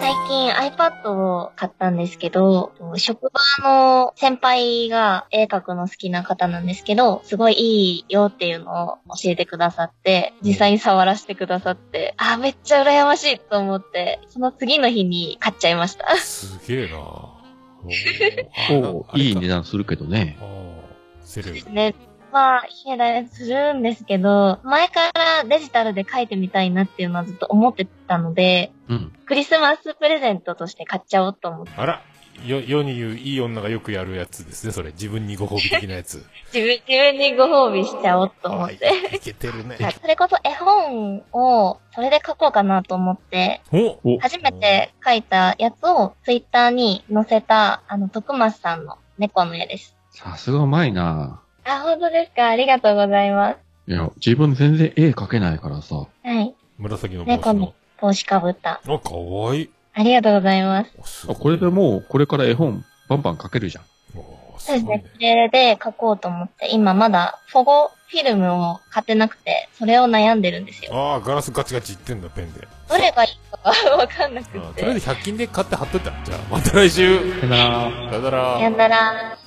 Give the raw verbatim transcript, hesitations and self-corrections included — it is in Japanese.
最近 iPad を買ったんですけど、職場の先輩が絵描くの好きな方なんですけど、すごいいいよっていうのを教えてくださって、実際に触らせてくださって、あ、めっちゃ羨ましいと思って、その次の日に買っちゃいました。 すげえなおお、いい値段するけどね。 セレブですね。まあ、いい値段するんですけど、前からデジタルで描いてみたいなっていうのはずっと思ってたので、うん、クリスマスプレゼントとして買っちゃおうと思って。 あら、よ、世に言ういい女がよくやるやつですね、それ。自分にご褒美的なやつ。 自分、自分にご褒美しちゃおうと思って。 いけてるね。 それこそ絵本を、それで書こうかなと思って、初めて書いたやつをツイッターに載せた、あの、徳松さんの猫の絵です。 さすがうまいなぁ。あ、本当ですか？ありがとうございます。 いや、自分全然絵描けないからさ。はい。 紫の帽子の。 猫の帽子かぶった。 あ、かわいい。 ありがとうございます。 あ、これでもう、これから絵本、バンバン描けるじゃん。 そうですね。これで書こうと思って、今まだ保護フィルムを買ってなくて、それを悩んでるんですよ。 ああ、ガラスガチガチいってんだ、ペンで。 どれがいいかわかんなくて。 とりあえずひゃく均で買って貼っといた。じゃあ、また来週。 さよなら。 さよなら。 さよなら。